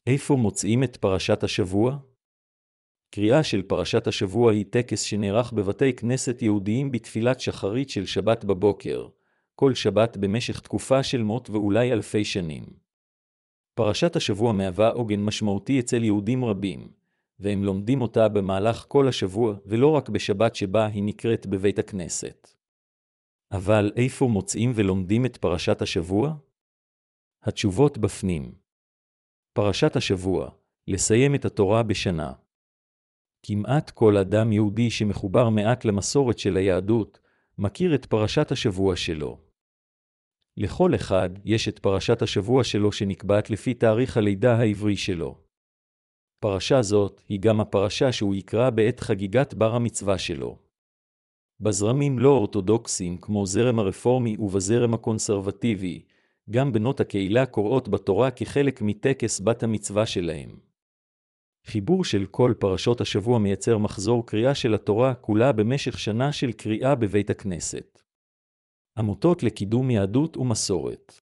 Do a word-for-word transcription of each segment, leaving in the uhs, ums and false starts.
איפה מוצאים את פרשת השבוע? קריאה של פרשת השבוע היא טקס שנערך בבתי כנסת יהודיים בתפילת שחרית של שבת בבוקר, כל שבת במשך תקופה של מאות ואולי אלפי שנים. פרשת השבוע מהווה עוגן משמעותי אצל יהודים רבים, והם לומדים אותה במהלך כל השבוע ולא רק בשבת שבה היא נקראת בבית הכנסת. אבל איפה מוצאים ולומדים את פרשת השבוע? התשובות בפנים. פרשת השבוע, לסיים את התורה בשנה. כמעט כל אדם יהודי שמחובר מעט למסורת של היהדות, מכיר את פרשת השבוע שלו. לכל אחד יש את פרשת השבוע שלו שנקבעת לפי תאריך הלידה העברי שלו. פרשה זאת היא גם הפרשה שהוא יקרא בעת חגיגת בר המצווה שלו. בזרמים לא אורתודוקסיים כמו זרם הרפורמי ובזרם הקונסרבטיבי, גם בנות הקהילה קוראות בתורה כחלק מטקס בת המצווה שלהם. חיבור של כל פרשות השבוע מייצר מחזור קריאה של התורה כולה במשך שנה של קריאה בבית הכנסת. עמותות לקידום יהדות ומסורת.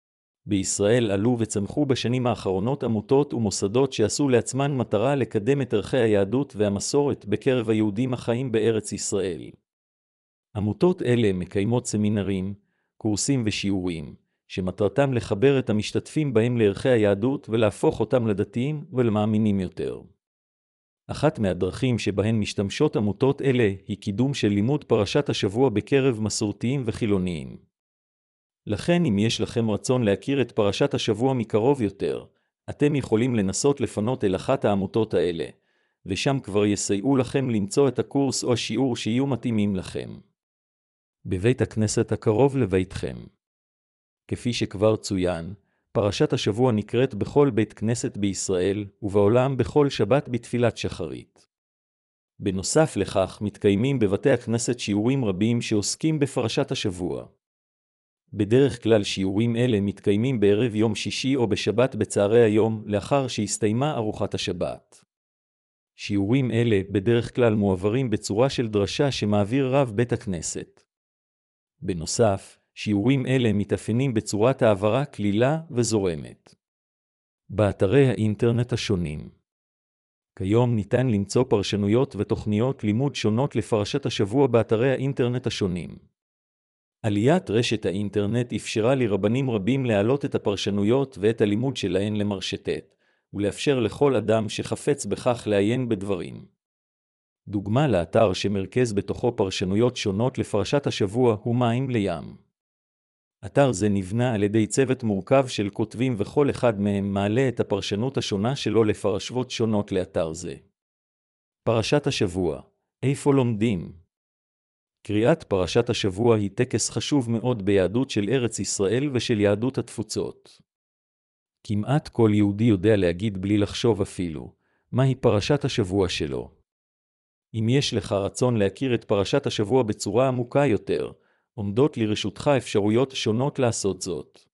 בישראל עלו וצמחו בשנים האחרונות עמותות ומוסדות שעשו לעצמן מטרה לקדם את ערכי היהדות והמסורת בקרב היהודים החיים בארץ ישראל. עמותות אלה מקיימות סמינרים, קורסים ושיעורים, שמטרתם לחבר את המשתתפים בהם לערכי היהדות ולהפוך אותם לדתיים ולמאמינים יותר. אחת מהדרכים שבהן משתמשות עמותות אלה היא קידום של לימוד פרשת השבוע בקרב מסורתיים וחילוניים. לכן אם יש לכם רצון להכיר את פרשת השבוע מקרוב יותר, אתם יכולים לנסות לפנות אל אחת העמותות האלה, ושם כבר יסייעו לכם למצוא את הקורס או השיעור שיהיו מתאימים לכם. בבית הכנסת הקרוב לביתכם. כפי שכבר צוין, פרשת השבוע נקראת בכל בית כנסת בישראל ובעולם בכל שבת בתפילת שחרית. בנוסף לכך מתקיימים בבתי הכנסת שיעורים רבים שעוסקים בפרשת השבוע. בדרך כלל שיעורים אלה מתקיימים בערב יום שישי או בשבת בצהרי היום לאחר שהסתיימה ארוחת השבת. שיעורים אלה בדרך כלל מועברים בצורה של דרשה שמעביר רב בית הכנסת. בנוסף, שיעורים אלה מתאפיינים בצורת העברה כלילה וזורמת. באתרי האינטרנט השונים. כיום ניתן למצוא פרשנויות ותוכניות לימוד שונות לפרשת השבוע באתרי האינטרנט השונים. עליית רשת האינטרנט אפשרה לרבנים רבים להעלות את הפרשנויות ואת הלימוד שלהן למרשתת, ולאפשר לכל אדם שחפץ בכך לעיין בדברים. דוגמה לאתר שמרכז בתוכו פרשנויות שונות לפרשת השבוע הוא מים לים. אתר זה נבנה על ידי צוות מורכב של כותבים וכל אחד מהם מעלה את הפרשנות השונה שלו לפרשיות שונות לאתר זה. פרשת השבוע, איפה לומדים? קריאת פרשת השבוע היא טקס חשוב מאוד ביהדות של ארץ ישראל ושל יהדות התפוצות. כמעט כל יהודי יודע להגיד בלי לחשוב אפילו, מהי פרשת השבוע שלו. אם יש לך רצון להכיר את פרשת השבוע בצורה עמוקה יותר, עומדות לרשותך אפשרויות שונות לעשות זאת.